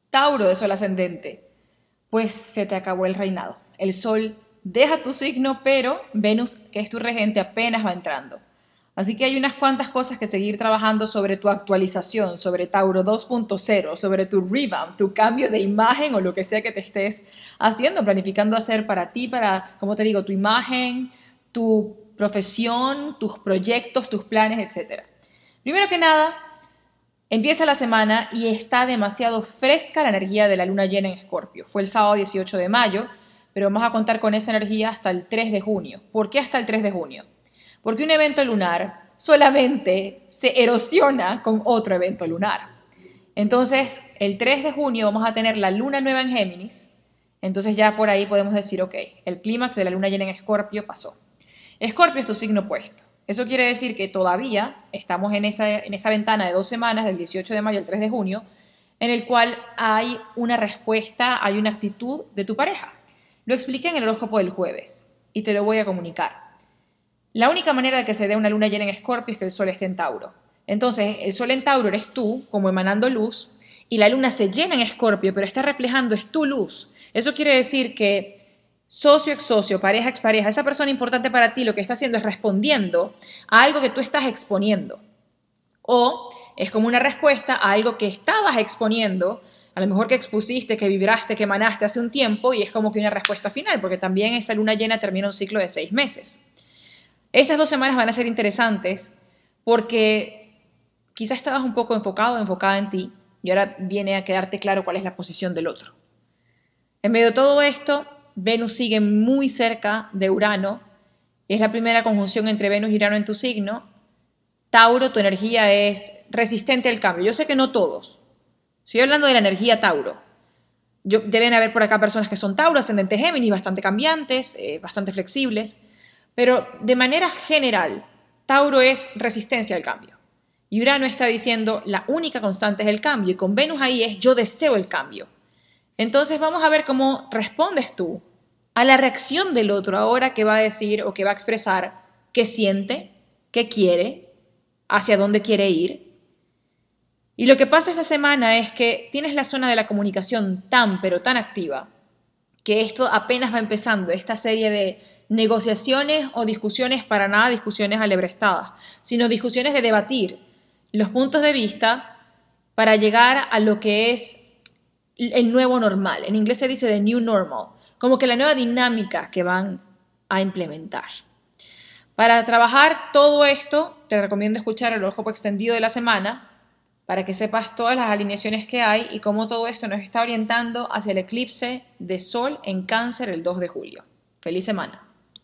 Tauro de Sol ascendente, pues se te acabó el reinado. El Sol deja tu signo, pero Venus, que es tu regente, apenas va entrando. Así que hay unas cuantas cosas que seguir trabajando sobre tu actualización, sobre Tauro 2.0, sobre tu revamp, tu cambio de imagen o lo que sea que te estés haciendo, planificando hacer para ti, para, como te digo, tu imagen, tu profesión, tus proyectos, tus planes, etc. Primero que nada, empieza la semana y está demasiado fresca la energía de la luna llena en Escorpio. Fue el sábado 18 de mayo, pero vamos a contar con esa energía hasta el 3 de junio. ¿Por qué hasta el 3 de junio? Porque un evento lunar solamente se erosiona con otro evento lunar. Entonces, el 3 de junio vamos a tener la luna nueva en Géminis. Entonces ya por ahí podemos decir, ok, el clímax de la luna llena en Escorpio pasó. Escorpio es tu signo opuesto. Eso quiere decir que todavía estamos en esa ventana de 2 semanas, del 18 de mayo al 3 de junio, en el cual hay una respuesta, hay una actitud de tu pareja. Lo expliqué en el horóscopo del jueves y te lo voy a comunicar. La única manera de que se dé una luna llena en Escorpio es que el Sol esté en Tauro. Entonces, el Sol en Tauro eres tú, como emanando luz, y la luna se llena en Escorpio, pero está reflejando es tu luz. Eso quiere decir que socio ex socio, pareja ex pareja, esa persona importante para ti lo que está haciendo es respondiendo a algo que tú estás exponiendo. O es como una respuesta a algo que estabas exponiendo, a lo mejor que expusiste, que vibraste, que emanaste hace un tiempo, y es como que una respuesta final, porque también esa luna llena termina un ciclo de 6 meses. Estas 2 semanas van a ser interesantes porque quizás estabas un poco enfocado, enfocada en ti, y ahora viene a quedarte claro cuál es la posición del otro. En medio de todo esto, Venus sigue muy cerca de Urano, es la primera conjunción entre Venus y Urano en tu signo. Tauro, tu energía es resistente al cambio. Yo sé que no todos. Estoy hablando de la energía Tauro. Deben haber por acá personas que son Tauro, ascendente Géminis, bastante cambiantes, bastante flexibles. Pero de manera general, Tauro es resistencia al cambio. Y Urano está diciendo la única constante es el cambio. Y con Venus ahí es yo deseo el cambio. Entonces vamos a ver cómo respondes tú a la reacción del otro ahora que va a decir o que va a expresar qué siente, qué quiere, hacia dónde quiere ir. Y lo que pasa esta semana es que tienes la zona de la comunicación tan pero tan activa que esto apenas va empezando, esta serie de negociaciones o discusiones, para nada discusiones alebrestadas, sino discusiones de debatir los puntos de vista para llegar a lo que es el nuevo normal. En inglés se dice the new normal, como que la nueva dinámica que van a implementar. Para trabajar todo esto, te recomiendo escuchar el horóscopo extendido de la semana para que sepas todas las alineaciones que hay y cómo todo esto nos está orientando hacia el eclipse de Sol en Cáncer el 2 de julio. ¡Feliz semana!